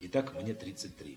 Итак, мне 33.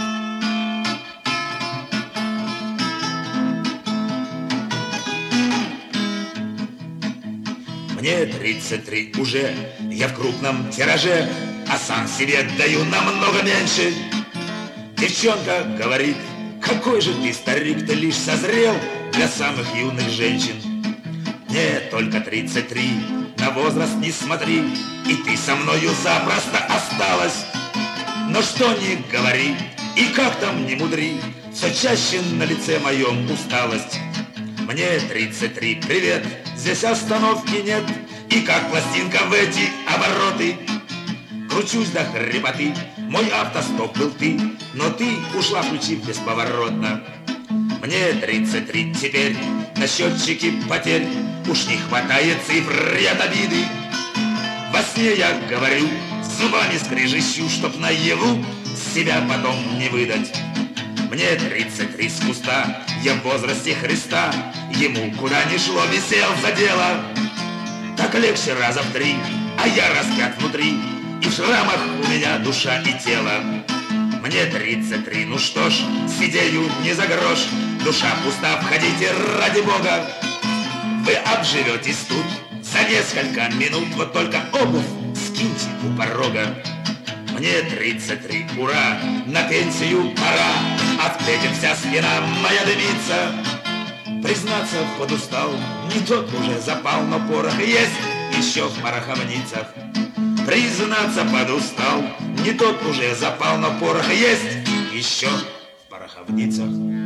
Мне 33 уже, я в крупном тираже, а сам себе даю намного меньше. Девчонка говорит: какой же ты старик, ты лишь созрел для самых юных женщин. Мне только 33, на возраст не смотри, и ты со мною запросто осталась. Но что ни говори, и как там не мудри, все чаще на лице моем усталость. Мне 33, привет, здесь остановки нет, и как пластинка в эти обороты. Кручусь до хрипоты, мой автостоп был ты, но ты ушла, включив бесповоротно. Мне 33 теперь, на счетчике потерь уж не хватает цифр и от обиды. Во сне я говорю, зубами скрежещу, чтоб наяву себя потом не выдать. Мне 33 с куста, я в возрасте Христа, ему куда ни шло, висел за дело. Так легче раза в 3, а я распят внутри, и в шрамах у меня душа и тело. Мне 33, ну что ж, сидею не за грош, душа пуста, входите ради Бога. Вы обживетесь тут за несколько минут, вот только обувь скиньте у порога. Мне 33, ура, на пенсию пора, от петель вся спина моя дымится. Признаться, подустал, не тот уже запал, но порох есть еще в пороховницах. Признаться, подустал, не тот уже запал, но порох есть еще в пороховницах.